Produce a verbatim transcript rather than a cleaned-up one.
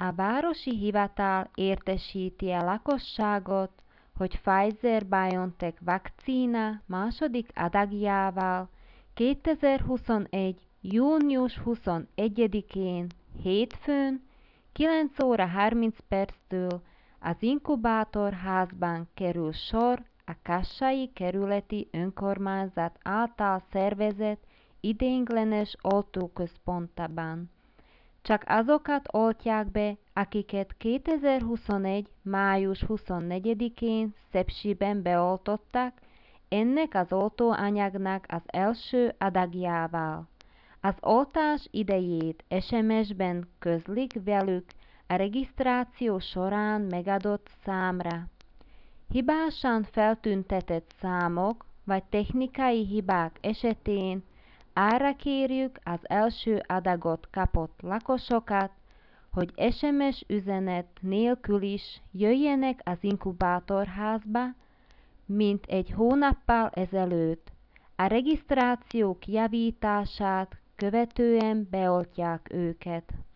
A városi hivatal értesíti a lakosságot, hogy Pfizer-BioNTech vakcína második adagjával kétezer-huszonegy. június huszonegyedikén hétfőn kilenc óra harminc perctől az inkubátorházban kerül sor a Kassai Kerületi Önkormányzat által szervezett ideiglenes oltóközpontban. Csak azokat oltják be, akiket kétezer-huszonegy. május huszonnegyedikén Szepsiben beoltottak ennek az oltóanyagnak az első adagjával. Az oltás idejét es em es-ben közlik velük a regisztráció során megadott számra. Hibásan feltüntetett számok vagy technikai hibák esetén arra kérjük az első adagot kapott lakosokat, hogy es em es üzenet nélkül is jöjjenek az inkubátorházba, mint egy hónappal ezelőtt. A regisztrációk javítását követően beoltják őket.